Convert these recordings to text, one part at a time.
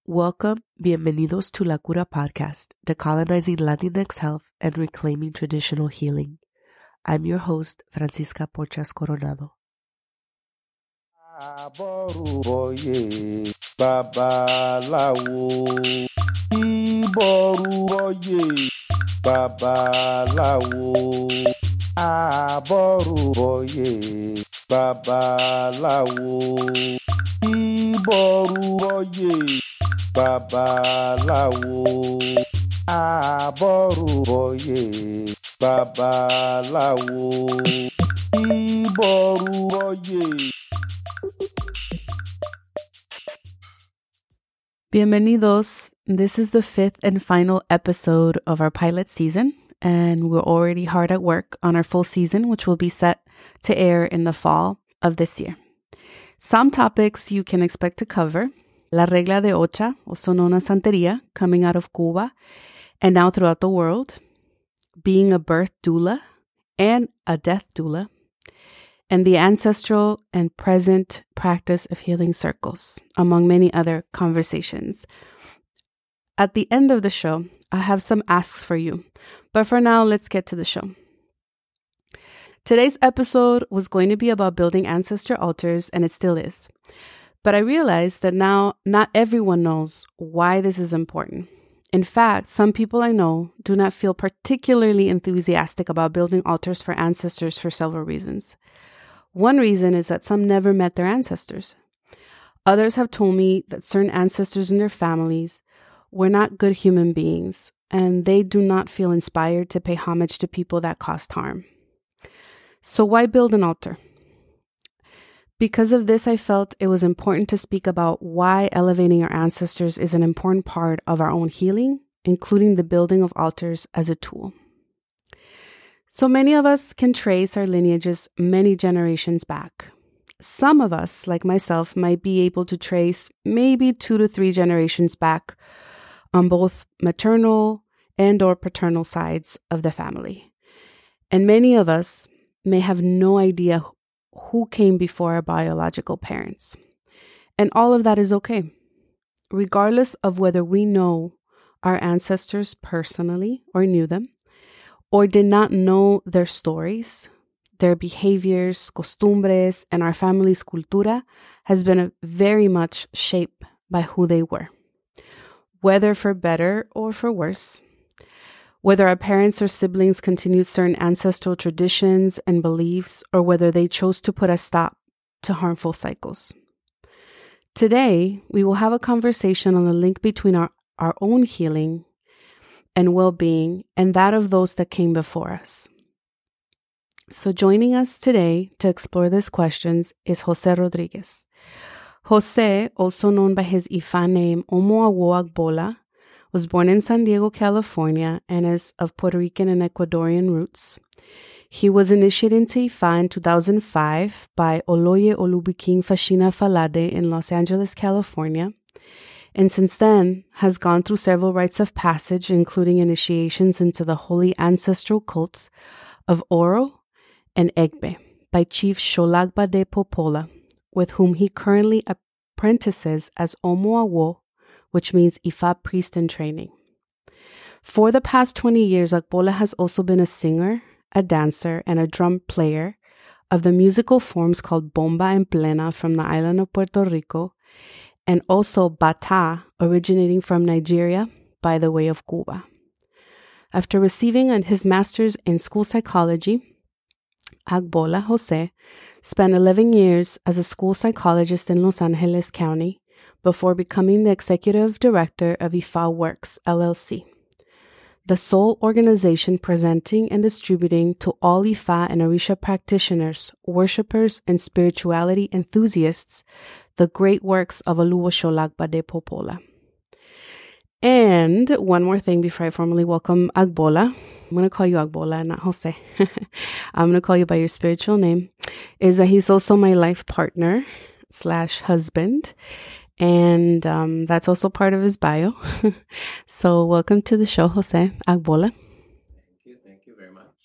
Welcome, bienvenidos to La Cura Podcast, decolonizing Latinx health and reclaiming traditional healing. I'm your host, Francisca Porchas Coronado. Àbọ̀rùbọ̀yè babaláwo. Ìbọ̀rùbọ̀yè babaláwo. Àbọ̀rùbọ̀yè babaláwo. Ìbọ̀rùbọ̀yè babaláwo. Àbọ̀rùbọ̀yè babaláwo. Ìbọ̀rùbọ̀yè. Bienvenidos. This is the fifth and final episode of our pilot season, and we're already hard at work on our full season, which will be set to air in the fall of this year. Some topics you can expect to cover: La Regla de Ocha, also known as Santeria, coming out of Cuba and now throughout the world, being a birth doula and a death doula, and the ancestral and present practice of healing circles, among many other conversations. At the end of the show, I have some asks for you, but for now, let's get to the show. Today's episode was going to be about building ancestor altars, and it still is. But I realized that now not everyone knows why this is important. In fact, some people I know do not feel particularly enthusiastic about building altars for ancestors for several reasons. One reason is that some never met their ancestors. Others have told me that certain ancestors in their families were not good human beings, and they do not feel inspired to pay homage to people that caused harm. So why build an altar? Because of this, I felt it was important to speak about why elevating our ancestors is an important part of our own healing, including the building of altars as a tool. So many of us can trace our lineages many generations back. Some of us, like myself, might be able to trace maybe 2 to 3 generations back on both maternal and or paternal sides of the family. And many of us may have no idea who came before our biological parents. And all of that is okay, regardless of whether we know our ancestors personally or knew them, or did not know their stories. Their behaviors, costumbres, and our family's cultura has been very much shaped by who they were, whether for better or for worse. Whether our parents or siblings continued certain ancestral traditions and beliefs, or whether they chose to put a stop to harmful cycles. Today, we will have a conversation on the link between our own healing and well-being and that of those that came before us. So joining us today to explore these questions is Jose Rodriguez. Jose, also known by his Ifa name Omoawo Agbola, was born in San Diego, California, and is of Puerto Rican and Ecuadorian roots. He was initiated into Ifa in 2005 by Oloye Olubukin Fashina Falade in Los Angeles, California, and since then has gone through several rites of passage, including initiations into the holy ancestral cults of Oro and Egbe by Chief Sholagbade Popola, with whom he currently apprentices as Omoawo, which means Ifa priest in training. For the past 20 years, Agbola has also been a singer, a dancer, and a drum player of the musical forms called Bomba and Plena from the island of Puerto Rico, and also Bata, originating from Nigeria by the way of Cuba. After receiving his master's in school psychology, Agbola Jose spent 11 years as a school psychologist in Los Angeles County before becoming the executive director of Ifa Works, LLC, the sole organization presenting and distributing to all Ifa and Orisha practitioners, worshippers, and spirituality enthusiasts the great works of Oluwo Sholagbade Popola. And one more thing before I formally welcome Agbola. I'm going to call you Agbola, not Jose. I'm going to call you by your spiritual name. Is that he's also my life partner / husband. And that's also part of his bio. So welcome to the show, Jose Agbola. Thank you very much.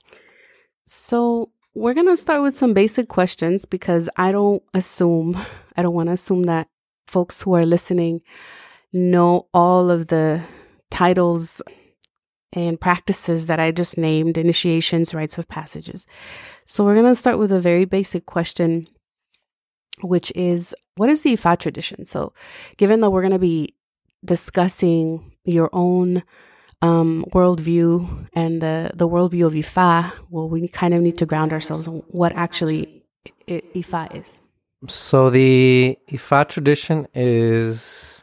So we're going to start with some basic questions because I don't want to assume that folks who are listening know all of the titles and practices that I just named, initiations, rites of passages. So we're going to start with a very basic question, which is, what is the Ifa tradition? So given that we're going to be discussing your own worldview and the worldview of Ifa, well, we kind of need to ground ourselves on what actually Ifa is. So the Ifa tradition is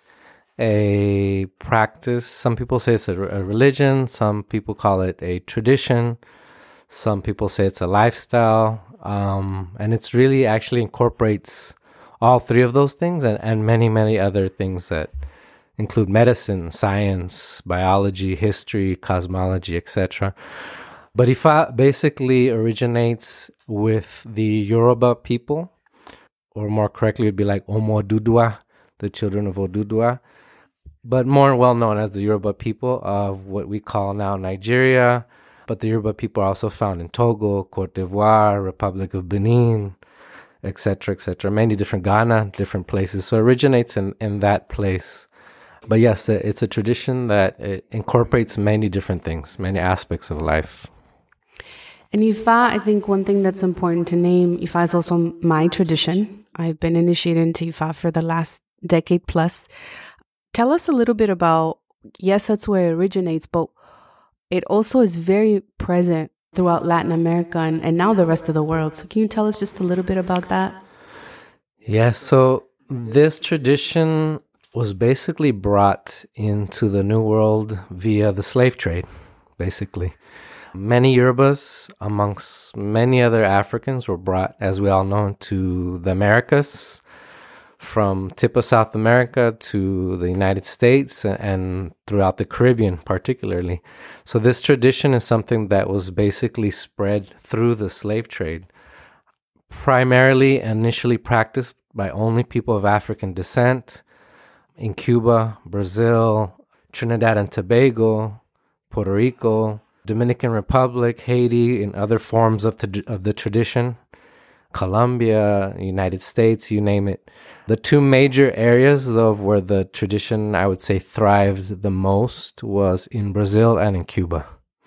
a practice. Some people say it's a religion. Some people call it a tradition. Some people say it's a lifestyle. And it's really actually incorporates all three of those things and many, many other things that include medicine, science, biology, history, cosmology, etc. But Ifa basically originates with the Yoruba people, or more correctly, it would be like Omo Dudua, the children of Odudua, but more well known as the Yoruba people of what we call now Nigeria. But the Yoruba people are also found in Togo, Cote d'Ivoire, Republic of Benin, etc., etc. Many different Ghana, different places. So it originates in that place. But yes, it's a tradition that it incorporates many different things, many aspects of life. And Ifa, I think one thing that's important to name, Ifa is also my tradition. I've been initiated into Ifa for the last decade plus. Tell us a little bit about, yes, that's where it originates, but it also is very present throughout Latin America and now the rest of the world. So can you tell us just a little bit about that? Yeah, so this tradition was basically brought into the New World via the slave trade, basically. Many Yorubas, amongst many other Africans, were brought, as we all know, to the Americas, from tip of South America to the United States and throughout the Caribbean particularly. So this tradition is something that was basically spread through the slave trade, primarily initially practiced by only people of African descent in Cuba, Brazil, Trinidad and Tobago, Puerto Rico, Dominican Republic, Haiti, and other forms of the tradition, Colombia, United States, you name it. The two major areas, though, where the tradition, I would say, thrived the most was in Brazil and in Cuba.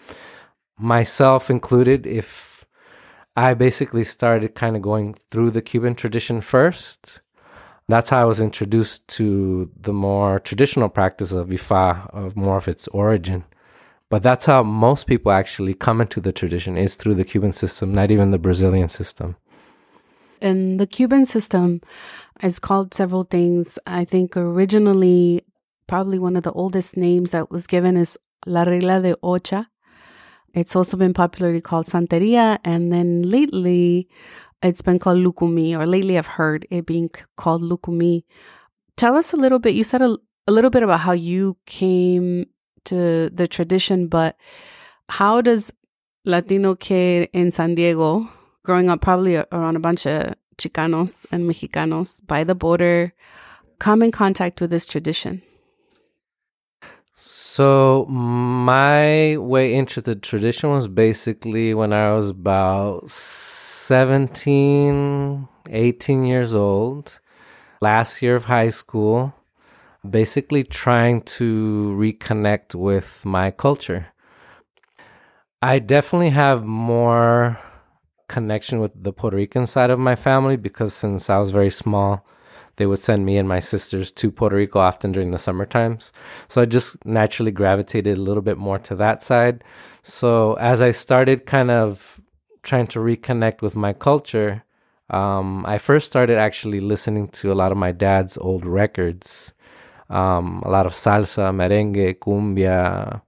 Myself included, if I basically started kind of going through the Cuban tradition first. That's how I was introduced to the more traditional practice of Ifa, of more of its origin. But that's how most people actually come into the tradition, is through the Cuban system, not even the Brazilian system. And the Cuban system is called several things. I think originally, probably one of the oldest names that was given is La Regla de Ocha. It's also been popularly called Santeria. And then lately, it's been called Lukumi, or lately I've heard it being called Lukumi. Tell us a little bit. You said a little bit about how you came to the tradition, but how does Latino kid in San Diego, growing up probably around a bunch of Chicanos and Mexicanos by the border, come in contact with this tradition? So my way into the tradition was basically when I was about 17, 18 years old, last year of high school, basically trying to reconnect with my culture. I definitely have more connection with the Puerto Rican side of my family because since I was very small, they would send me and my sisters to Puerto Rico often during the summer times. So I just naturally gravitated a little bit more to that side. So as I started kind of trying to reconnect with my culture, I first started actually listening to a lot of my dad's old records. A lot of salsa, merengue, cumbia,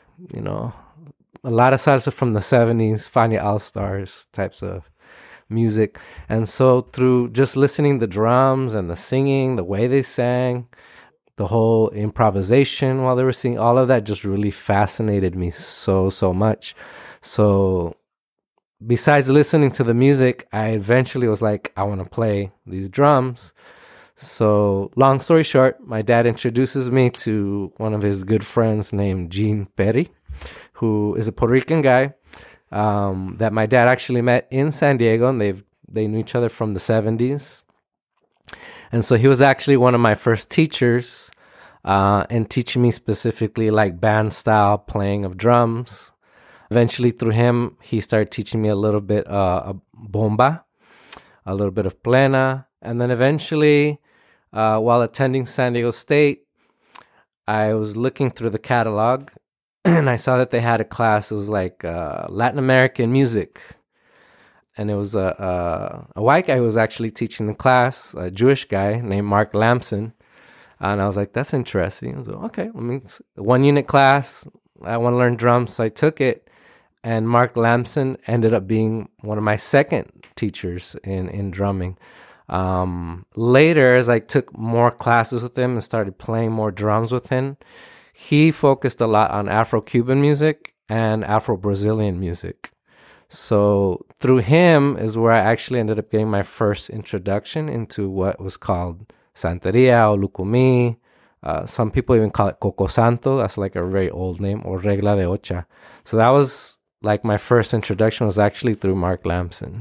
a lot of salsa from the 70s, Fania All-Stars types of music. And so through just listening the drums and the singing, the way they sang, the whole improvisation while they were singing, all of that just really fascinated me so much. So besides listening to the music, I eventually was like, I want to play these drums. So long story short, my dad introduces me to one of his good friends named Gene Perry, who is a Puerto Rican guy that my dad actually met in San Diego, and they knew each other from the 70s. And so he was actually one of my first teachers and teaching me specifically like band style playing of drums. Eventually, through him, he started teaching me a little bit of bomba, a little bit of plena. And then eventually, while attending San Diego State, I was looking through the catalog and I saw that they had a class. It was like Latin American music. And it was a white guy who was actually teaching the class, a Jewish guy named Mark Lamson. And I was like, that's interesting. I was like, okay, it's 1 unit class. I want to learn drums. So I took it. And Mark Lamson ended up being one of my second teachers in drumming. Later, as I took more classes with him and started playing more drums with him, he focused a lot on Afro-Cuban music and Afro-Brazilian music. So through him is where I actually ended up getting my first introduction into what was called Santeria or Lucumí. Some people even call it Coco Santo. That's like a very old name, or Regla de Ocha. So that was like my first introduction was actually through Mark Lamson.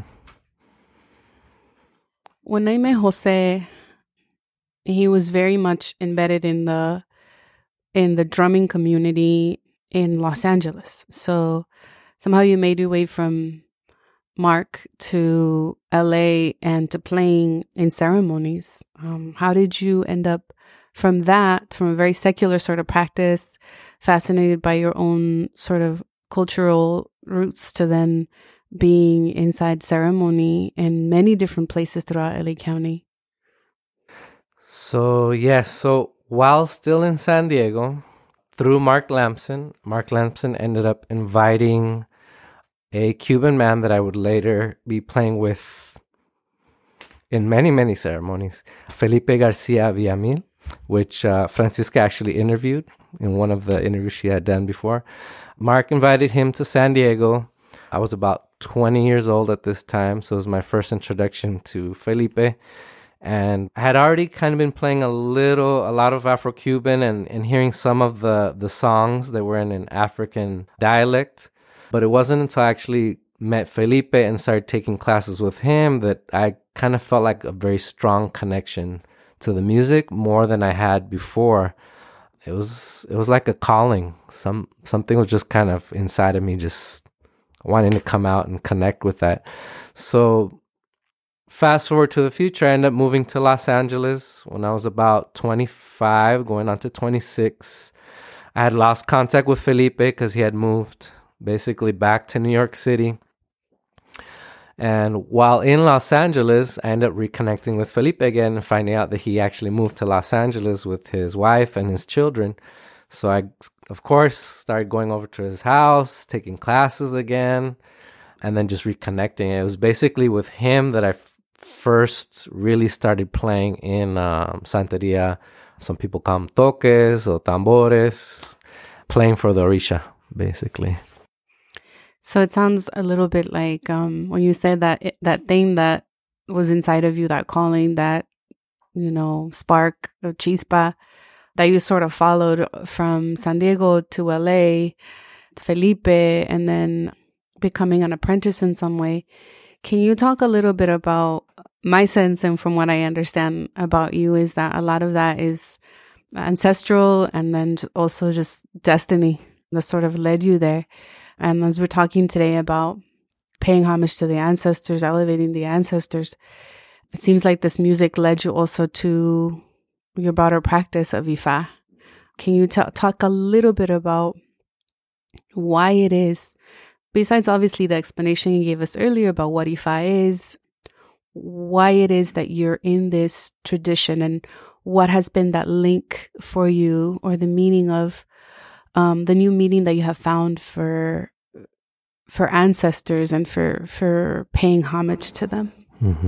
When I met Jose, he was very much embedded in the drumming community in Los Angeles. So somehow you made your way from Mark to LA and to playing in ceremonies. How did you end up from a very secular sort of practice, fascinated by your own sort of cultural roots, to then being inside ceremony in many different places throughout LA County? So while still in San Diego, through Mark Lamson ended up inviting a Cuban man that I would later be playing with in many, many ceremonies, Felipe Garcia Villamil, which Francisca actually interviewed in one of the interviews she had done before. Mark invited him to San Diego. I was about 20 years old at this time, so it was my first introduction to Felipe. And I had already kind of been playing a lot of Afro-Cuban and hearing some of the songs that were in an African dialect. But it wasn't until I actually met Felipe and started taking classes with him that I kind of felt like a very strong connection to the music, more than I had before. It was like a calling. Something was just kind of inside of me, just wanting to come out and connect with that. So fast forward to the future, I ended up moving to Los Angeles when I was about 25, going on to 26. I had lost contact with Felipe because he had moved basically back to New York City. And while in Los Angeles, I ended up reconnecting with Felipe again and finding out that he actually moved to Los Angeles with his wife and his children. So I, of course, started going over to his house, taking classes again, and then just reconnecting. It was basically with him that I first really started playing in Santeria. Some people call them toques or tambores, playing for the Orisha, basically. So it sounds a little bit like when you said that thing that was inside of you, that calling, that, spark or chispa that you sort of followed from San Diego to LA, Felipe, and then becoming an apprentice in some way. Can you talk a little bit about my sense, and from what I understand about you, is that a lot of that is ancestral and then also just destiny that sort of led you there. And as we're talking today about paying homage to the ancestors, elevating the ancestors, it seems like this music led you also to your broader practice of Ifa. Can you talk a little bit about why it is, besides obviously the explanation you gave us earlier about what Ifa is, why it is that you're in this tradition, and what has been that link for you, or the meaning of the new meaning that you have found for ancestors and for paying homage to them? Mm-hmm.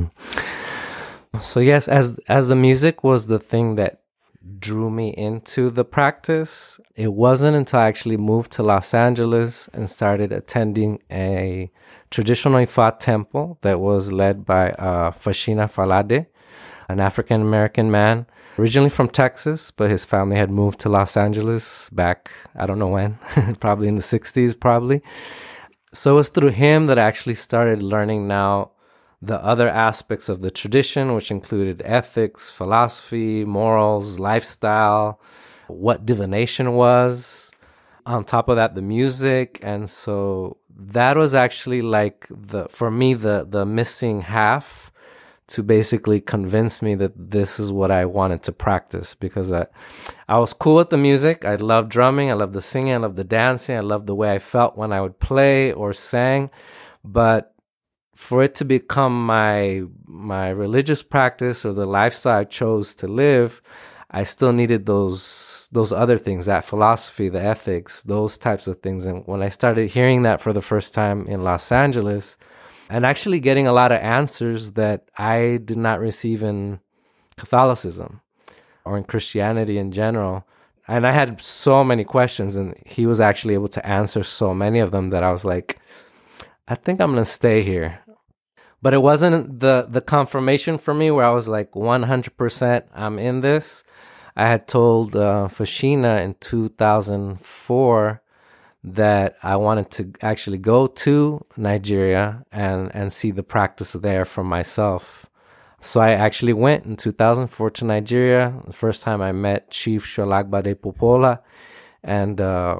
So yes, as the music was the thing that drew me into the practice, it wasn't until I actually moved to Los Angeles and started attending a traditional Ifa temple that was led by Fashina Falade, an African-American man, originally from Texas, but his family had moved to Los Angeles back, I don't know when, probably in the 60s, probably. So it was through him that I actually started learning now the other aspects of the tradition, which included ethics, philosophy, morals, lifestyle, what divination was. On top of that, the music. And so that was actually like for me, the missing half to basically convince me that this is what I wanted to practice, because I was cool with the music. I loved drumming. I loved the singing. I loved the dancing. I loved the way I felt when I would play or sang. But for it to become my religious practice or the lifestyle I chose to live, I still needed those other things, that philosophy, the ethics, those types of things. And when I started hearing that for the first time in Los Angeles, and actually getting a lot of answers that I did not receive in Catholicism or in Christianity in general. And I had so many questions, and he was actually able to answer so many of them that I was like, I think I'm going to stay here. But it wasn't the confirmation for me where I was like 100% I'm in this. I had told Fashina in 2004 that I wanted to actually go to Nigeria and see the practice there for myself. So I actually went in 2004 to Nigeria. The first time I met Chief Sholagbade Popola. And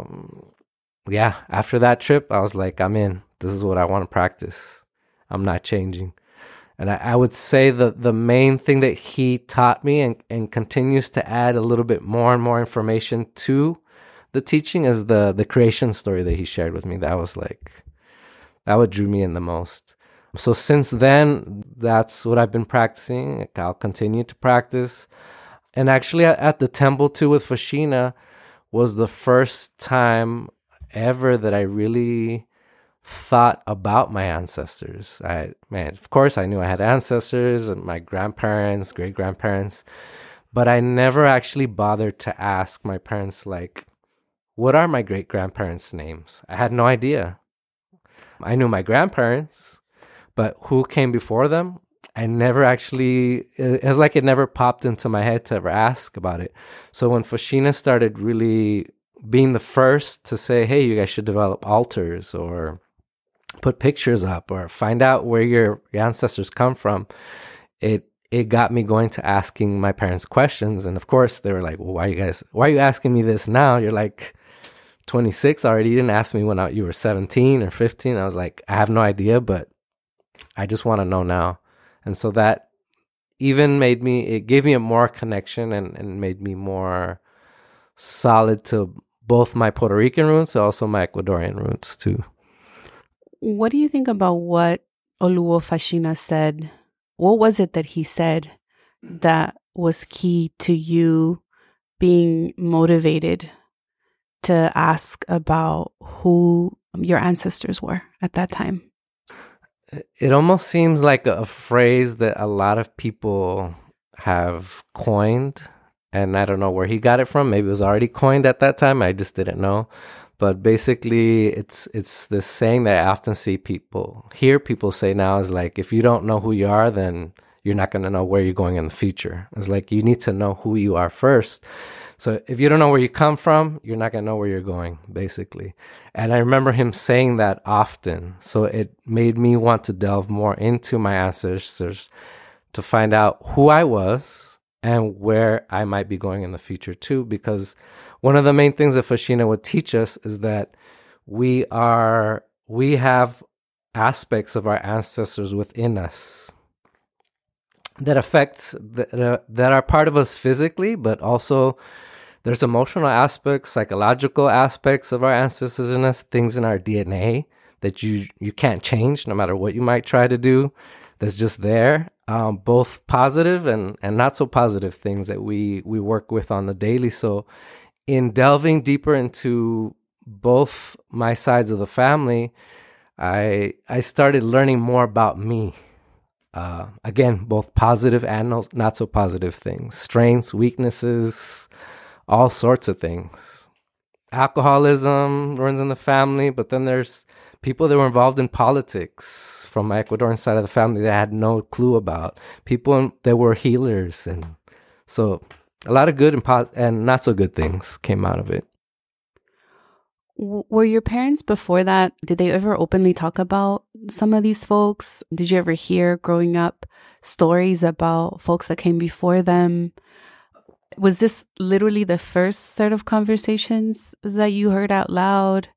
after that trip, I was like, I'm in. This is what I want to practice. I'm not changing. And I would say the main thing that he taught me and continues to add a little bit more and more information to the teaching is the creation story that he shared with me. That was like, that what drew me in the most. So since then, that's what I've been practicing. I'll continue to practice. And actually at the temple too with Fashina was the first time ever that I really thought about my ancestors. Of course I knew I had ancestors and my grandparents, great-grandparents, but I never actually bothered to ask my parents, like, what are my great-grandparents' names? I had no idea. I knew my grandparents, but who came before them? I never actually, it was like it never popped into my head to ever ask about it. So when Fashina started really being the first to say, hey, you guys should develop altars or put pictures up or find out where your ancestors come from, it got me going to asking my parents questions. And of course they were like, well, why are you asking me this now? You're like 26 already. You didn't ask me when you were 17 or 15. I was like, I have no idea, but I just want to know now. And so that even it gave me a more connection and made me more solid to both my Puerto Rican roots and also my Ecuadorian roots too. What do you think about what Oluwo Fashina said? What was it that he said that was key to you being motivated to ask about who your ancestors were at that time? It almost seems like a phrase that a lot of people have coined, and I don't know where he got it from. Maybe it was already coined at that time. I just didn't know. But basically, it's this saying that I often hear people say now is like, if you don't know who you are, then you're not going to know where you're going in the future. It's like you need to know who you are first. So if you don't know where you come from, you're not going to know where you're going, basically. And I remember him saying that often. So it made me want to delve more into my ancestors to find out who I was and where I might be going in the future too. Because one of the main things that Fashina would teach us is that we have aspects of our ancestors within us that that are part of us physically, but also there's emotional aspects, psychological aspects of our ancestors in us, things in our DNA that you can't change no matter what you might try to do. That's just there, both positive and not so positive things that we work with on the daily. So in delving deeper into both my sides of the family, I started learning more about me. Again, both positive and not so positive things, strengths, weaknesses, all sorts of things. Alcoholism runs in the family, but then there's people that were involved in politics from my Ecuadorian side of the family that I had no clue about. People that were healers. And so a lot of good and not so good things came out of it. Were your parents before that, did they ever openly talk about some of these folks? Did you ever hear growing up stories about folks that came before them? Was this literally the first set of conversations that you heard out loud?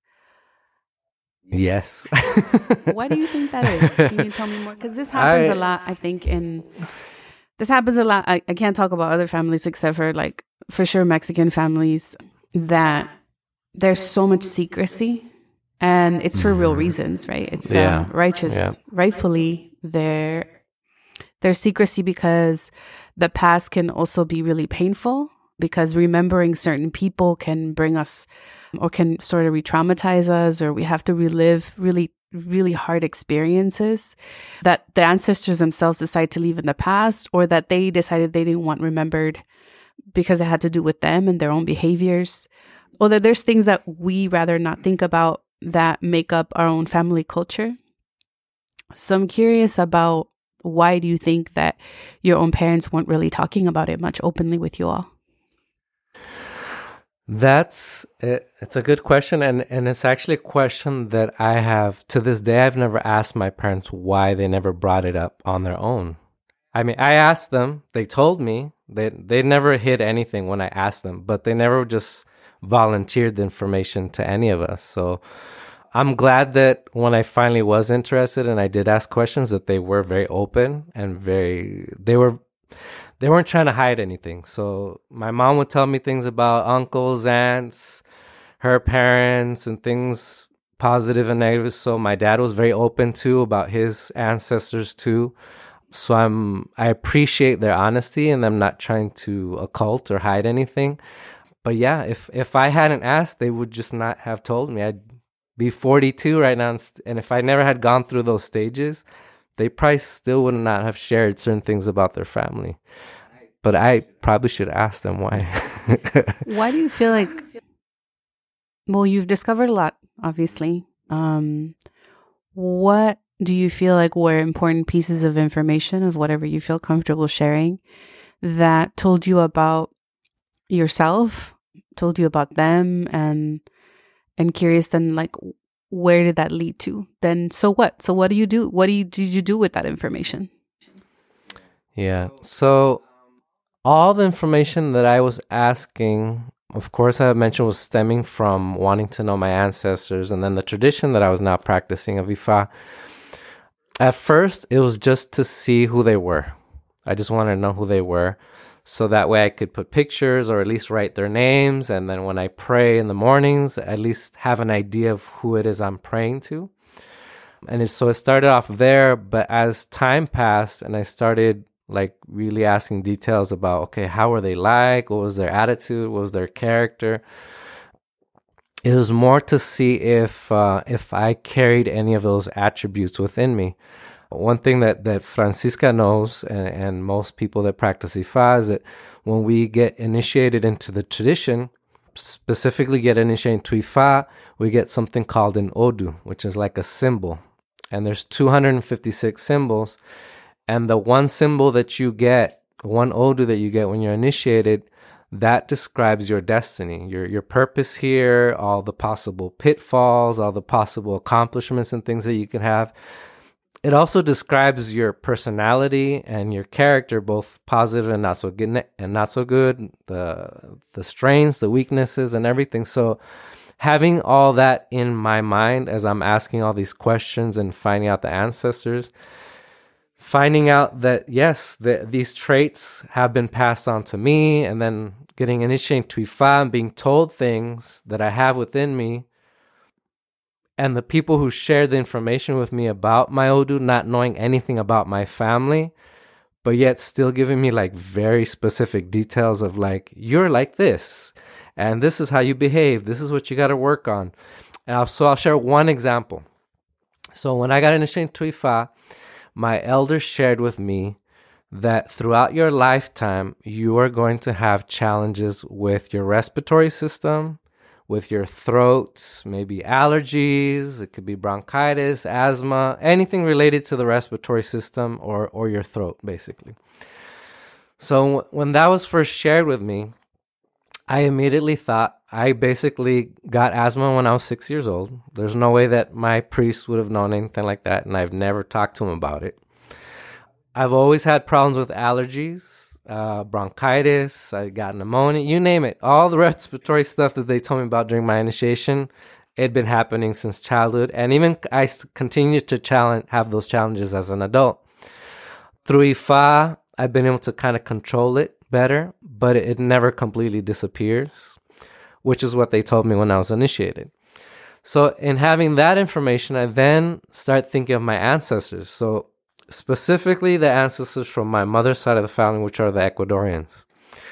Yes. Why do you think that is? Can you tell me more? Because this happens a lot, I think, this happens a lot. I can't talk about other families except for like, for sure, Mexican families, that there's so much secrecy, and it's for real reasons, right? It's righteous, rightfully there's secrecy because the past can also be really painful, because remembering certain people can bring us or can sort of re-traumatize us, or we have to relive really, really hard experiences that the ancestors themselves decide to leave in the past, or that they decided they didn't want remembered because it had to do with them and their own behaviors. Or that there's things that we rather not think about that make up our own family culture. So I'm curious about, why do you think that your own parents weren't really talking about it much openly with you all? That's it. It's a good question, and it's actually a question that I have to this day. I've never asked my parents why they never brought it up on their own. I mean, I asked them, they told me, they never hid anything when I asked them, but they never just volunteered the information to any of us. So I'm glad that when I finally was interested and I did ask questions, that they were very open and they weren't trying to hide anything. So my mom would tell me things about uncles, aunts, her parents, and things positive and negative. So my dad was very open too about his ancestors too. So I appreciate their honesty and them not trying to occult or hide anything. But yeah, if I hadn't asked, they would just not have told me. I'd be 42 right now, and if I never had gone through those stages, they probably still would not have shared certain things about their family. But I probably should ask them why. Why do you feel like, well, you've discovered a lot, obviously. What do you feel like were important pieces of information, of whatever you feel comfortable sharing, that told you about yourself, told you about them, and curious then, like, where did that lead to? Then so what? So what do you do? Did you do with that information? Yeah. So all the information that I was asking, of course, I mentioned, was stemming from wanting to know my ancestors, and then the tradition that I was now practicing of Ifa. At first, it was just to see who they were. I just wanted to know who they were, so that way I could put pictures or at least write their names, and then when I pray in the mornings, at least have an idea of who it is I'm praying to. And so it started off there, but as time passed and I started like really asking details about, okay, how were they like? What was their attitude? What was their character? It was more to see if I carried any of those attributes within me. One thing that Francisca knows, and most people that practice Ifa, is that when we get initiated into the tradition, specifically get initiated into Ifa, we get something called an Odu, which is like a symbol. And there's 256 symbols. And the one symbol that you get, one Odu that you get when you're initiated, that describes your destiny, your purpose here, all the possible pitfalls, all the possible accomplishments and things that you can have. It also describes your personality and your character, both positive and not so good, the strengths, the weaknesses, and everything. So having all that in my mind as I'm asking all these questions and finding out the ancestors, finding out that, yes, these traits have been passed on to me, and then getting initiated to Ifa and being told things that I have within me, and the people who shared the information with me about my Odu not knowing anything about my family, but yet still giving me like very specific details of like, you're like this, and this is how you behave. This is what you got to work on. And I'll share one example. So when I got initiated to Ifa, my elders shared with me that throughout your lifetime, you are going to have challenges with your respiratory system, with your throat, maybe allergies, it could be bronchitis, asthma, anything related to the respiratory system or your throat, basically. So when that was first shared with me, I immediately thought I basically got asthma when I was 6 years old. There's no way that my priest would have known anything like that, and I've never talked to him about it. I've always had problems with allergies. bronchitis, I got pneumonia, you name it. All the respiratory stuff that they told me about during my initiation, it had been happening since childhood. And even I continue to have those challenges as an adult. Through Ifa, I've been able to kind of control it better, but it never completely disappears, which is what they told me when I was initiated. So in having that information, I then start thinking of my ancestors. So specifically the ancestors from my mother's side of the family, which are the Ecuadorians.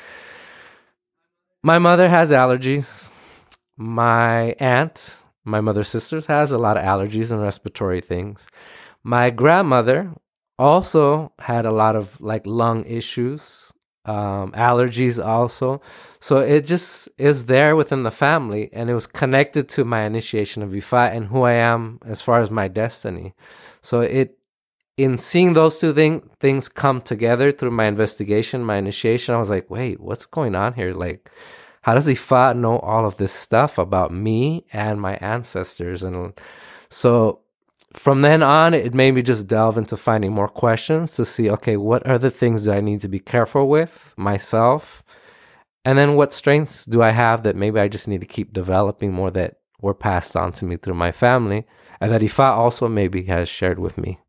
My mother has allergies. My aunt, my mother's sister, has a lot of allergies and respiratory things. My grandmother also had a lot of like lung issues, allergies also. So it just is there within the family, and it was connected to my initiation of Ifa and who I am as far as my destiny. So in seeing those two things come together through my investigation, my initiation, I was like, wait, what's going on here? Like, how does Ifa know all of this stuff about me and my ancestors? And so from then on, it made me just delve into finding more questions to see, okay, what are the things that I need to be careful with myself? And then what strengths do I have that maybe I just need to keep developing more that were passed on to me through my family and that Ifa also maybe has shared with me?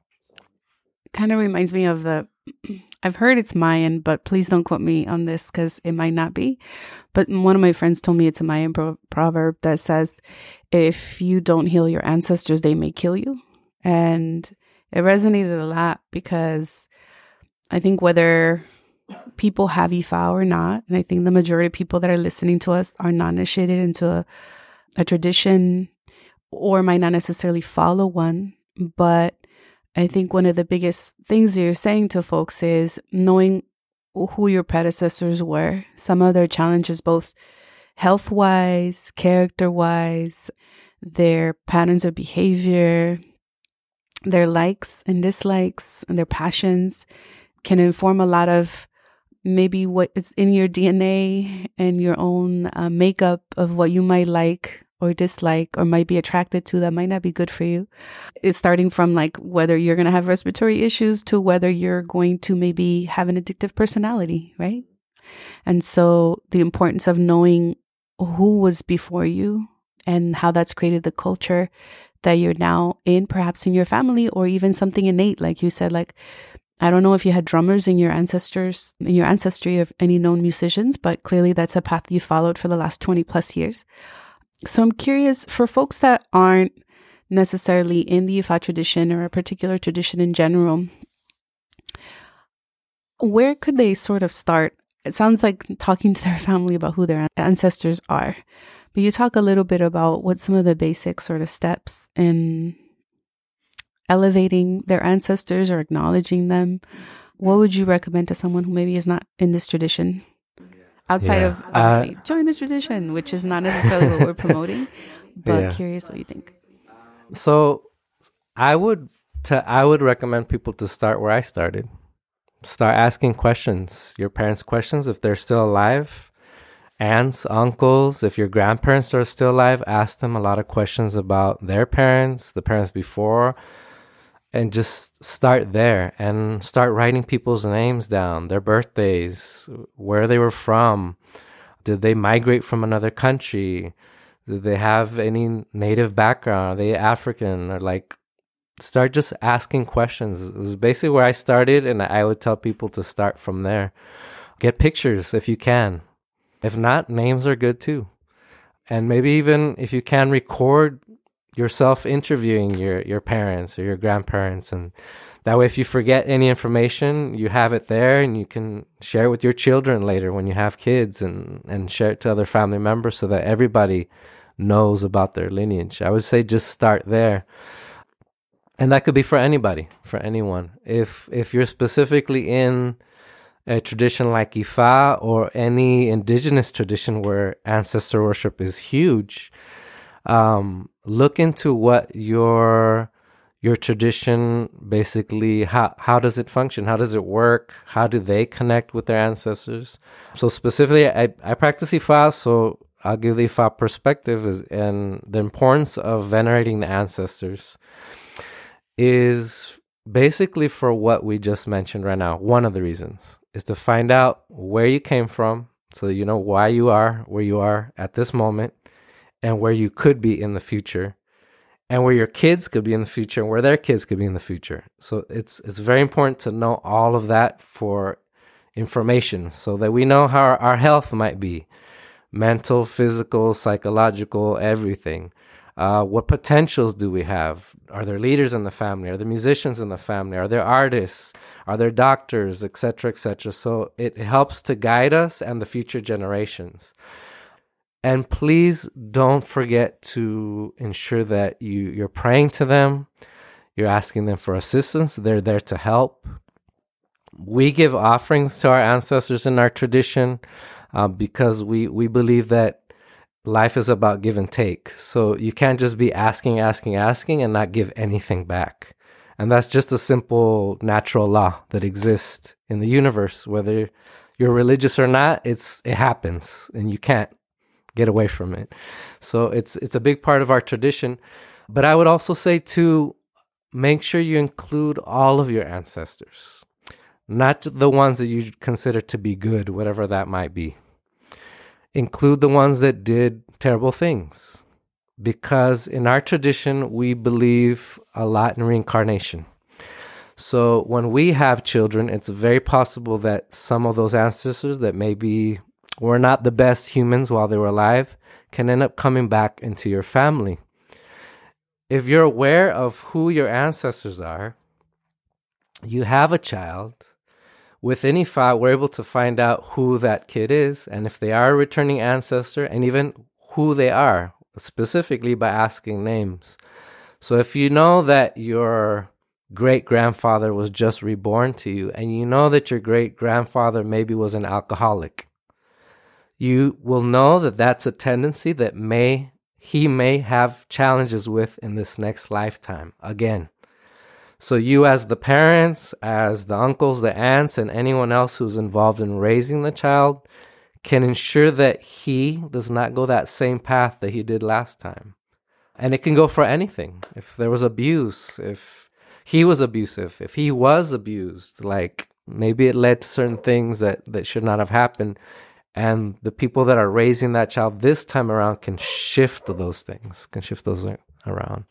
Kind of reminds me of I've heard it's Mayan, but please don't quote me on this because it might not be. But one of my friends told me it's a Mayan proverb that says, if you don't heal your ancestors, they may kill you. And it resonated a lot because I think whether people have Ifa or not, and I think the majority of people that are listening to us are not initiated into a tradition or might not necessarily follow one, but I think one of the biggest things you're saying to folks is knowing who your predecessors were, some of their challenges, both health-wise, character-wise, their patterns of behavior, their likes and dislikes, and their passions can inform a lot of maybe what is in your DNA and your own makeup of what you might like or dislike or might be attracted to that might not be good for you. It's starting from like whether you're going to have respiratory issues to whether you're going to maybe have an addictive personality, right? And so the importance of knowing who was before you and how that's created the culture that you're now in, perhaps in your family, or even something innate, like you said, like, I don't know if you had drummers in your ancestry of any known musicians, but clearly that's a path you followed for the last 20 plus years. So I'm curious, for folks that aren't necessarily in the Ifa tradition or a particular tradition in general, where could they sort of start? It sounds like talking to their family about who their ancestors are. But you talk a little bit about what some of the basic sort of steps in elevating their ancestors or acknowledging them. What would you recommend to someone who maybe is not in this tradition? Outside of, obviously, join the tradition, which is not necessarily what we're promoting, but curious what you think. So I would recommend people to start where I started. Start asking questions, your parents' questions, if they're still alive. Aunts, uncles, if your grandparents are still alive, ask them a lot of questions about their parents, the parents before, and just start there and start writing people's names down, their birthdays, where they were from. Did they migrate from another country? Did they have any native background? Are they African? Or like, start just asking questions. It was basically where I started, and I would tell people to start from there. Get pictures if you can. If not, names are good too. And maybe even if you can, record yourself interviewing your parents or your grandparents, and that way if you forget any information, you have it there and you can share it with your children later when you have kids, and share it to other family members so that everybody knows about their lineage. I would say just start there. And that could be for anybody, for anyone. If you're specifically in a tradition like Ifa or any indigenous tradition where ancestor worship is huge, look into what your tradition basically, how does it function? How does it work? How do they connect with their ancestors? So specifically, I practice Ifa, so I'll give the Ifa perspective and the importance of venerating the ancestors is basically for what we just mentioned right now. One of the reasons is to find out where you came from, so that you know why you are where you are at this moment, and where you could be in the future, and where your kids could be in the future, and where their kids could be in the future. So it's very important to know all of that for information, so that we know how our health might be, mental, physical, psychological, everything. What potentials do we have? Are there leaders in the family? Are there musicians in the family? Are there artists? Are there doctors, etc., etc.? So it helps to guide us and the future generations. And please don't forget to ensure that you're praying to them. You're asking them for assistance. They're there to help. We give offerings to our ancestors in our tradition because we believe that life is about give and take. So you can't just be asking and not give anything back. And that's just a simple natural law that exists in the universe. Whether you're religious or not, it happens and you can't get away from it. So it's a big part of our tradition. But I would also say too, make sure you include all of your ancestors, not the ones that you consider to be good, whatever that might be. Include the ones that did terrible things, because in our tradition, we believe a lot in reincarnation. So when we have children, it's very possible that some of those ancestors that maybe were not the best humans while they were alive can end up coming back into your family. If you're aware of who your ancestors are, you have a child. With any file, we're able to find out who that kid is, and if they are a returning ancestor, and even who they are, specifically by asking names. So if you know that your great-grandfather was just reborn to you, and you know that your great-grandfather maybe was an alcoholic, you will know that that's a tendency that he may have challenges with in this next lifetime again. So you as the parents, as the uncles, the aunts, and anyone else who's involved in raising the child can ensure that he does not go that same path that he did last time. And it can go for anything. If there was abuse, if he was abusive, if he was abused, like maybe it led to certain things that should not have happened. And the people that are raising that child this time around can shift those things, around.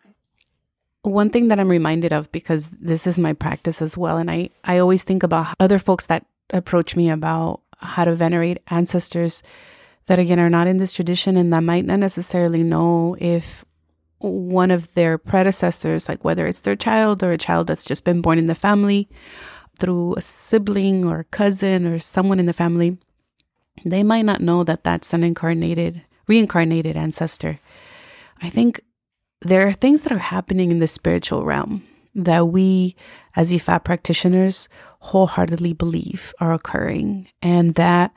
One thing that I'm reminded of, because this is my practice as well, and I always think about other folks that approach me about how to venerate ancestors that, again, are not in this tradition and that might not necessarily know if one of their predecessors, like whether it's their child or a child that's just been born in the family through a sibling or cousin or someone in the family, they might not know that that's an reincarnated ancestor. I think there are things that are happening in the spiritual realm that we, as Ifa practitioners, wholeheartedly believe are occurring. And that,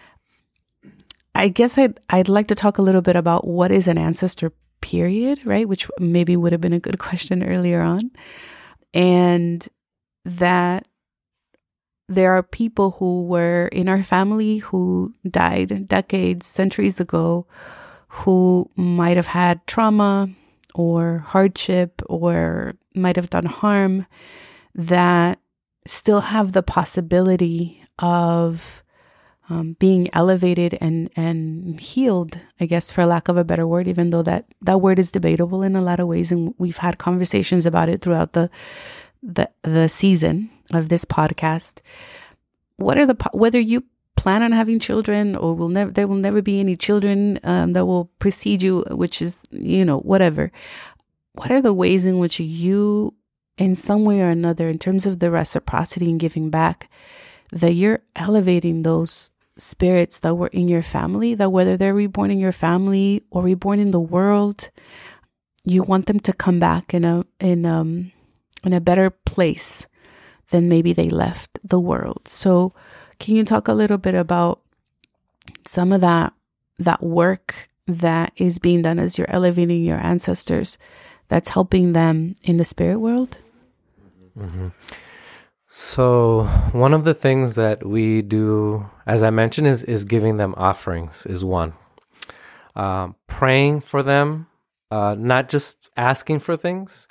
I guess I'd like to talk a little bit about what is an ancestor, period, right? Which maybe would have been a good question earlier on. And that there are people who were in our family who died decades, centuries ago, who might have had trauma or hardship or might have done harm, that still have the possibility of being elevated and healed, I guess, for lack of a better word, even though that word is debatable in a lot of ways. And we've had conversations about it throughout the season of this podcast. Whether you plan on having children or there will never be any children that will precede you, which is, whatever. What are the ways in which you, in some way or another, in terms of the reciprocity and giving back, that you're elevating those spirits that were in your family, that whether they're reborn in your family or reborn in the world, you want them to come back in a better place than maybe they left the world. So can you talk a little bit about some of that work that is being done as you're elevating your ancestors, that's helping them in the spirit world? Mm-hmm. So one of the things that we do, as I mentioned, is giving them offerings is one. Praying for them, not just asking for things,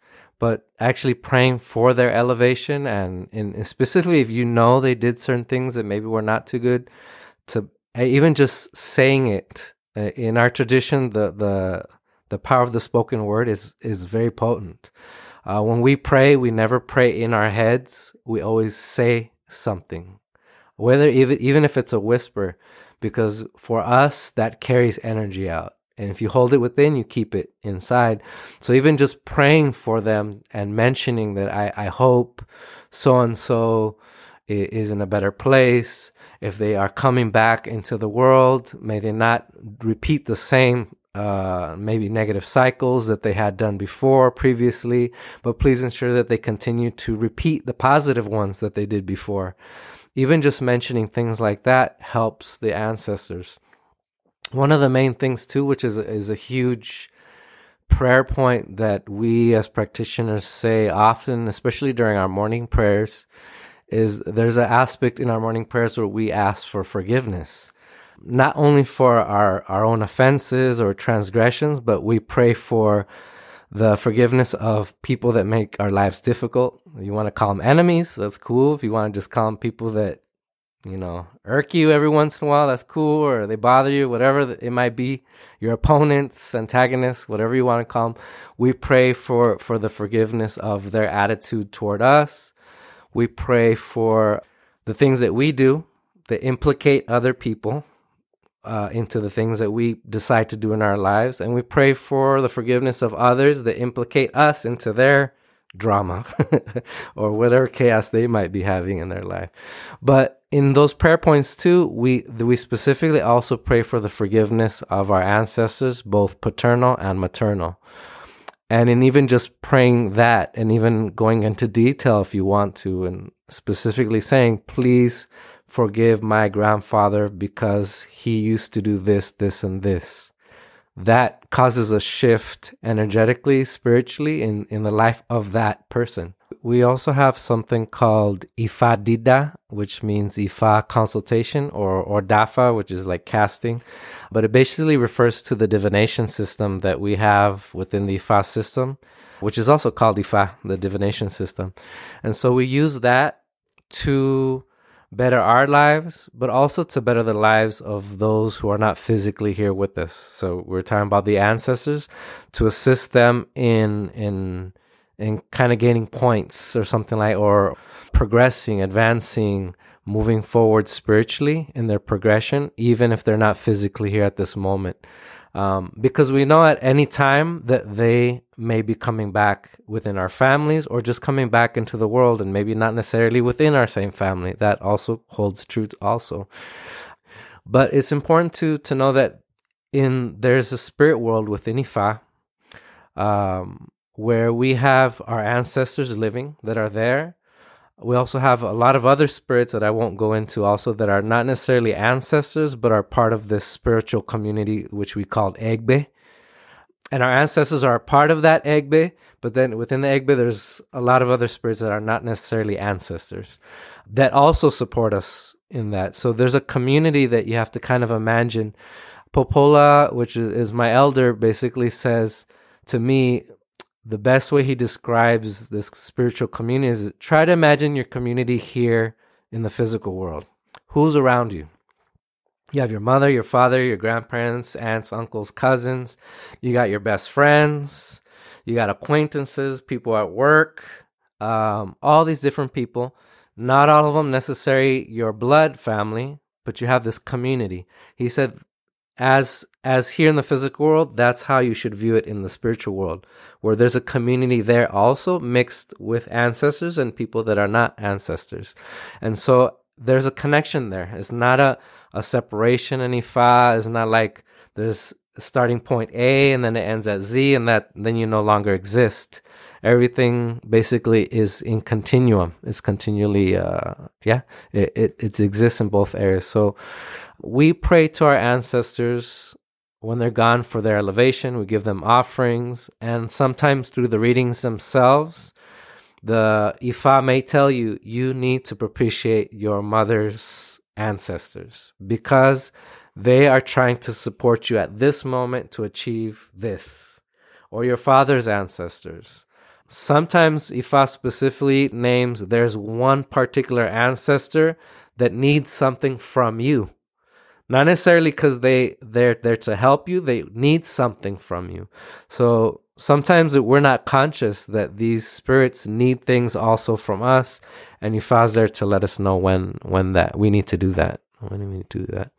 but actually praying for their elevation. And specifically, if you know they did certain things that maybe were not too good, to even just saying it. In our tradition, the power of the spoken word is very potent. When we pray, we never pray in our heads. We always say something, whether even if it's a whisper, because for us, that carries energy out. And if you hold it within, you keep it inside. So even just praying for them and mentioning that I hope so-and-so is in a better place. If they are coming back into the world, may they not repeat the same maybe negative cycles that they had done previously, but please ensure that they continue to repeat the positive ones that they did before. Even just mentioning things like that helps the ancestors. One of the main things too, which is a huge prayer point that we as practitioners say often, especially during our morning prayers, is there's an aspect in our morning prayers where we ask for forgiveness. Not only for our own offenses or transgressions, but we pray for the forgiveness of people that make our lives difficult. You want to call them enemies, that's cool. If you want to just call them people that, irk you every once in a while, that's cool. Or they bother you, whatever it might be, your opponents, antagonists, whatever you want to call them. We pray for the forgiveness of their attitude toward us. We pray for the things that we do that implicate other people into the things that we decide to do in our lives. And we pray for the forgiveness of others that implicate us into their drama or whatever chaos they might be having in their life. But in those prayer points too, we specifically also pray for the forgiveness of our ancestors, both paternal and maternal. And in even just praying that, and even going into detail if you want to, and specifically saying, please forgive my grandfather because he used to do this, this, and this. That causes a shift energetically, spiritually in the life of that person. We also have something called Ifa Dida, which means Ifa consultation, or Dafa, which is like casting. But it basically refers to the divination system that we have within the Ifa system, which is also called Ifa, the divination system. And so we use that to better our lives, but also to better the lives of those who are not physically here with us. So we're talking about the ancestors, to assist them in kind of gaining points or something like, or progressing, advancing, moving forward spiritually in their progression, even if they're not physically here at this moment. Because we know at any time that they may be coming back within our families or just coming back into the world, and maybe not necessarily within our same family. That also holds true also. But it's important to know that there's a spirit world within Ifa, where we have our ancestors living that are there. We also have a lot of other spirits that I won't go into also that are not necessarily ancestors, but are part of this spiritual community, which we call Egbe. And our ancestors are a part of that Egbe, but then within the Egbe, there's a lot of other spirits that are not necessarily ancestors that also support us in that. So there's a community that you have to kind of imagine. Popola, which is my elder, basically says to me, the best way he describes this spiritual community is try to imagine your community here in the physical world. Who's around you? You have your mother, your father, your grandparents, aunts, uncles, cousins. You got your best friends. You got acquaintances, people at work, all these different people. Not all of them necessarily your blood family, but you have this community. He said, as here in the physical world, that's how you should view it in the spiritual world, where there's a community there also mixed with ancestors and people that are not ancestors. And so there's a connection there. It's not a separation in Ifa. It's not like there's starting point A and then it ends at Z and then you no longer exist. Everything basically is in continuum. It's continually, it exists in both areas. So we pray to our ancestors when they're gone for their elevation. We give them offerings, and sometimes through the readings themselves, the Ifa may tell you, you need to propitiate your mother's ancestors because they are trying to support you at this moment to achieve this, or your father's ancestors. Sometimes Ifa specifically names there's one particular ancestor that needs something from you. Not necessarily because they're there to help you. They need something from you. So sometimes we're not conscious that these spirits need things also from us. And Ifa's there to let us know when that we need to do that. When we need to do that.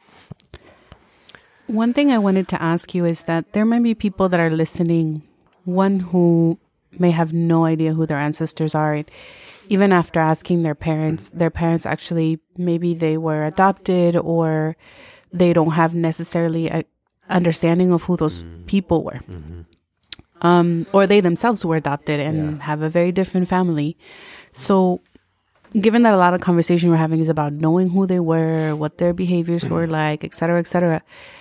One thing I wanted to ask you is that there might be people that are listening, one who may have no idea who their ancestors are. Even after asking their parents actually, maybe they were adopted or they don't have necessarily an understanding of who those people were. Or they themselves were adopted and have a very different family. So given that a lot of conversation we're having is about knowing who they were, what their behaviors were like, et cetera,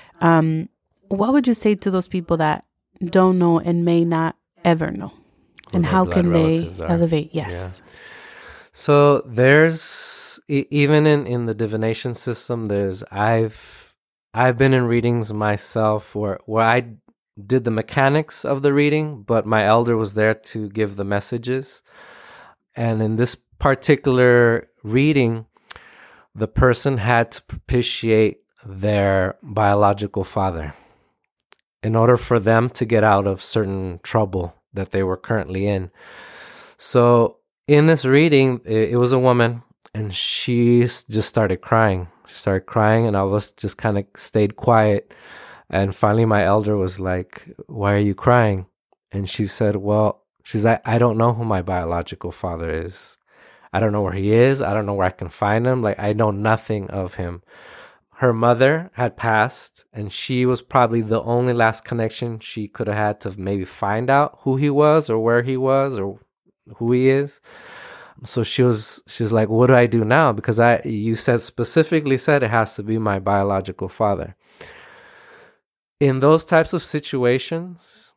what would you say to those people that don't know and may not ever know? And how can they elevate? Yes. Yeah. So there's, even in the divination system, I've been in readings myself where I did the mechanics of the reading, but my elder was there to give the messages. And in this particular reading, the person had to propitiate their biological father in order for them to get out of certain trouble that they were currently in. So in this reading, it was a woman, and she just started crying. She started crying, and I was just kind of stayed quiet. And finally, my elder was like, "Why are you crying?" And she said, "Well," she's like, "I don't know who my biological father is. I don't know where he is. I don't know where I can find him. Like, I know nothing of him." Her mother had passed, and she was probably the only last connection she could have had to maybe find out who he was or where he was or who he is. So she's like, "What do I do now? Because you specifically said it has to be my biological father." In those types of situations,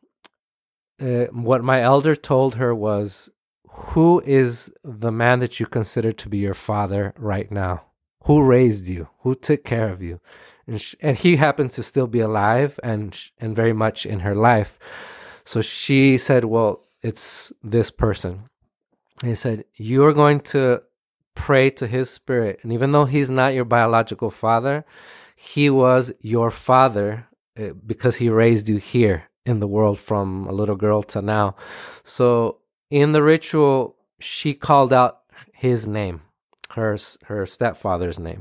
what my elder told her was, "Who is the man that you consider to be your father right now? Who raised you? Who took care of you?" And he happened to still be alive and very much in her life. So she said, "Well, it's this person." And he said, "You're going to pray to his spirit. And even though he's not your biological father, he was your father because he raised you here in the world from a little girl to now." So in the ritual, she called out his name, her stepfather's name.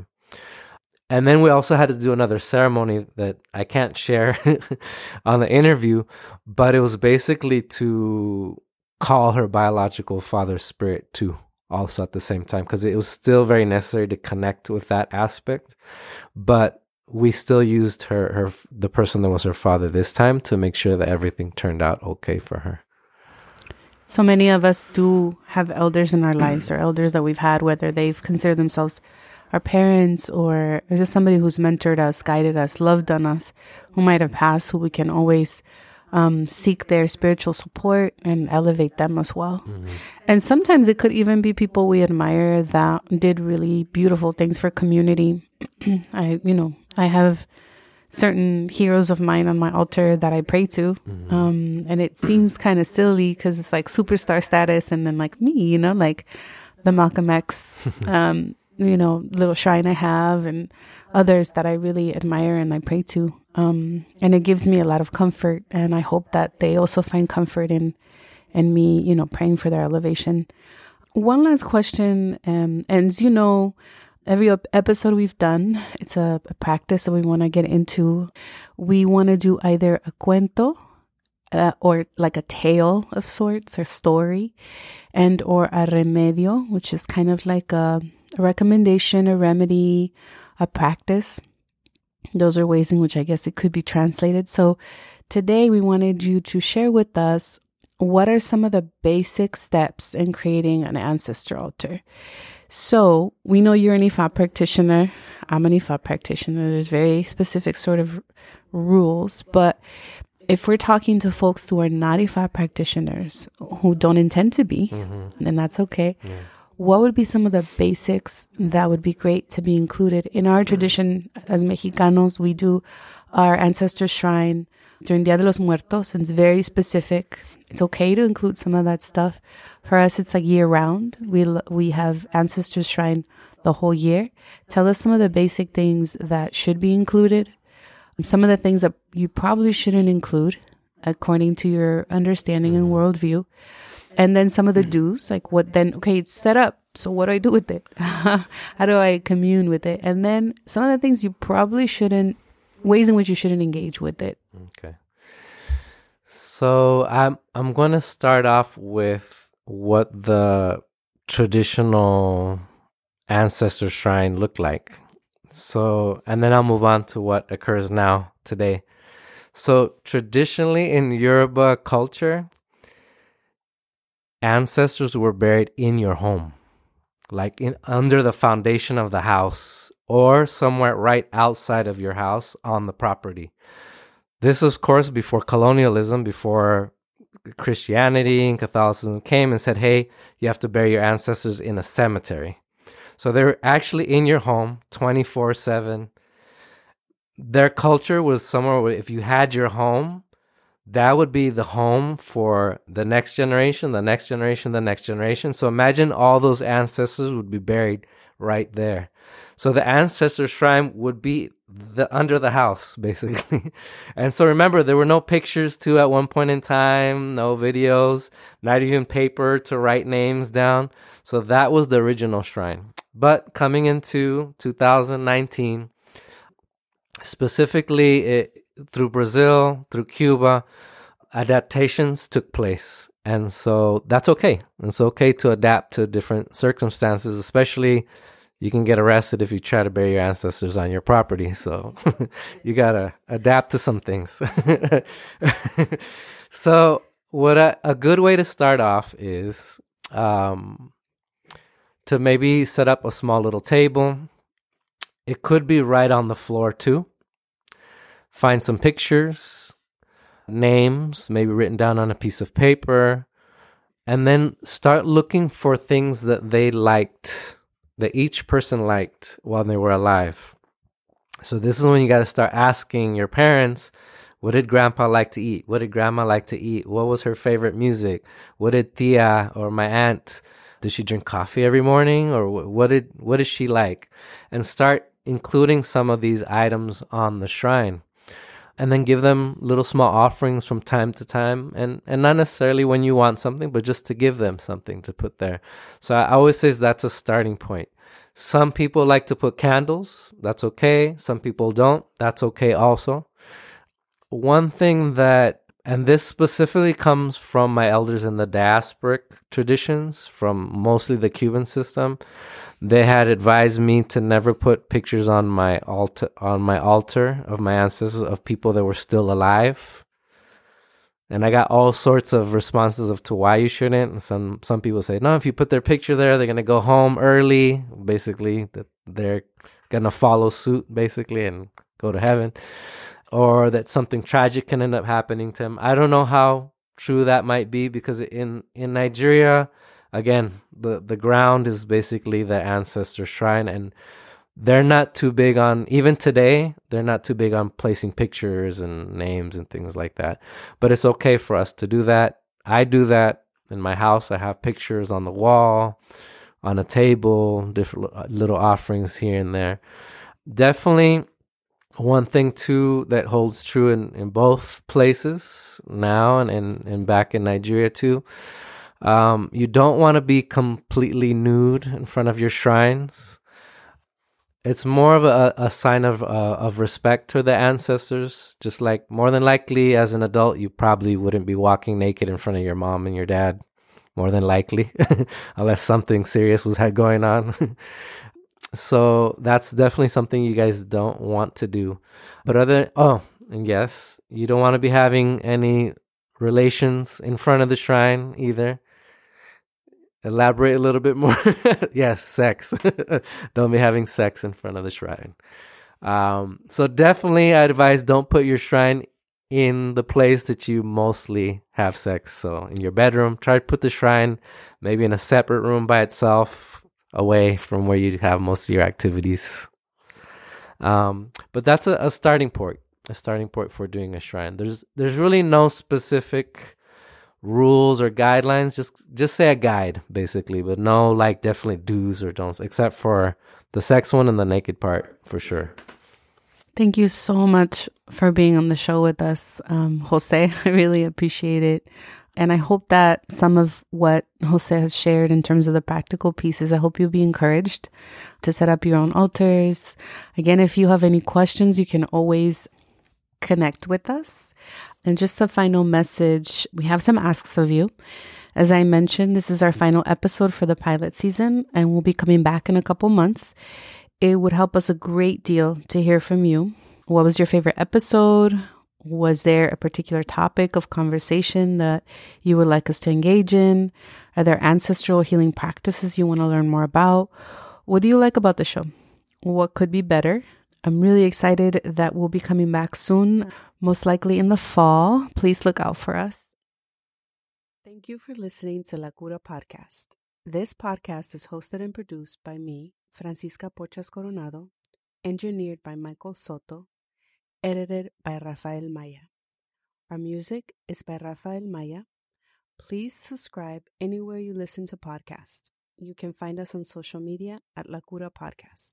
And then we also had to do another ceremony that I can't share on the interview, but it was basically to call her biological father's spirit too, also at the same time, because it was still very necessary to connect with that aspect. But we still used the person that was her father this time to make sure that everything turned out okay for her. So many of us do have elders in our lives, or elders that we've had, whether they've considered themselves our parents or just somebody who's mentored us, guided us, loved on us, who might have passed, who we can always seek their spiritual support and elevate them as well. Mm-hmm. And sometimes it could even be people we admire that did really beautiful things for community. I have certain heroes of mine on my altar that I pray to. Mm-hmm. And it seems kind of silly because it's like superstar status, and then like me, like the Malcolm X, little shrine I have, and others that I really admire and I pray to. And it gives me a lot of comfort, and I hope that they also find comfort in me, praying for their elevation. One last question, and as you know, every episode we've done, it's a practice that we want to get into. We want to do either a cuento or like a tale of sorts, or story, and or a remedio, which is kind of like a recommendation, a remedy, a practice. Those are ways in which I guess it could be translated. So today we wanted you to share with us what are some of the basic steps in creating an ancestor altar. So we know you're an Ifa practitioner. I'm an Ifa practitioner. There's very specific sort of rules. But if we're talking to folks who are not Ifa practitioners, who don't intend to be, then that's okay. Yeah. What would be some of the basics that would be great to be included? In our tradition as Mexicanos, we do our ancestor shrine during Dia de los Muertos, and it's very specific. It's okay to include some of that stuff. For us, it's like year round. We have Ancestors Shrine the whole year. Tell us some of the basic things that should be included, some of the things that you probably shouldn't include according to your understanding and worldview, and then some of the do's, like what then, okay, it's set up, so what do I do with it? How do I commune with it? And then some of the things you probably shouldn't, ways in which you shouldn't engage with it. Okay. So I'm going to start off with what the traditional ancestor shrine looked like. So, and then I'll move on to what occurs now today. So traditionally in Yoruba culture, ancestors were buried in your home, like under the foundation of the house or somewhere right outside of your house on the property. This, of course, before colonialism, before Christianity and Catholicism came and said, hey, you have to bury your ancestors in a cemetery. So they're actually in your home 24/7. Their culture was somewhere where if you had your home, that would be the home for the next generation, the next generation, the next generation. So imagine all those ancestors would be buried right there. So the ancestor shrine would be under the house, basically. And so remember, there were no pictures too at one point in time, no videos, not even paper to write names down. So that was the original shrine. But coming into 2019, specifically through Brazil, through Cuba, adaptations took place. And so that's okay. It's okay to adapt to different circumstances, especially you can get arrested if you try to bury your ancestors on your property. So you got to adapt to some things. So what a good way to start off is to maybe set up a small little table. It could be right on the floor too. Find some pictures, names, maybe written down on a piece of paper, and then start looking for things that they liked, that each person liked while they were alive. So this is when you got to start asking your parents, what did grandpa like to eat? What did grandma like to eat? What was her favorite music? What did tia or my aunt, did she drink coffee every morning? Or what did she like? And start including some of these items on the shrine. And then give them little small offerings from time to time. And not necessarily when you want something, but just to give them something to put there. So I always say that's a starting point. Some people like to put candles. That's okay. Some people don't. That's okay also. One thing that, and this specifically comes from my elders in the diasporic traditions, from mostly the Cuban system. They had advised me to never put pictures on my altar of my ancestors, of people that were still alive. And I got all sorts of responses of to why you shouldn't. And some people say, no, if you put their picture there, they're going to go home early. Basically, that they're going to follow suit, basically, and go to heaven. Or that something tragic can end up happening to them. I don't know how true that might be, because in Nigeria, again, the ground is basically the ancestor shrine, and they're not too big on, even today, they're not too big on placing pictures and names and things like that. But it's okay for us to do that. I do that in my house. I have pictures on the wall, on a table, different little offerings here and there. Definitely one thing too that holds true in both places now and back in Nigeria too. You don't want to be completely nude in front of your shrines. It's more of a sign of respect to the ancestors. Just like, more than likely as an adult, you probably wouldn't be walking naked in front of your mom and your dad, more than likely, unless something serious was going on. So that's definitely something you guys don't want to do. But and yes, you don't want to be having any relations in front of the shrine either. Elaborate a little bit more. Yes, sex. Don't be having sex in front of the shrine. So definitely I advise don't put your shrine in the place that you mostly have sex. So in your bedroom, try to put the shrine maybe in a separate room by itself, away from where you have most of your activities. But that's a starting point. a starting point for doing a shrine. There's really no specific rules or guidelines. Just say a guide, basically, but no like definitely do's or don'ts, except for the sex one and the naked part, for sure. Thank you so much for being on the show with us, Jose. I really appreciate it. And I hope that some of what Jose has shared in terms of the practical pieces, I hope you'll be encouraged to set up your own altars. Again, if you have any questions, you can always connect with us. And just a final message, we have some asks of you. As I mentioned, this is our final episode for the pilot season, and we'll be coming back in a couple months. It would help us a great deal to hear from you. What was your favorite episode? Was there a particular topic of conversation that you would like us to engage in? Are there ancestral healing practices you want to learn more about? What do you like about the show? What could be better? I'm really excited that we'll be coming back soon, most likely in the fall. Please look out for us. Thank you for listening to La Cura Podcast. This podcast is hosted and produced by me, Francisca Porchas Coronado, engineered by Michael Soto, edited by Rafael Maya. Our music is by Rafael Maya. Please subscribe anywhere you listen to podcasts. You can find us on social media at La Cura Podcast.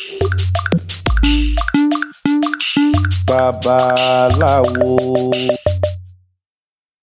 Babalawo.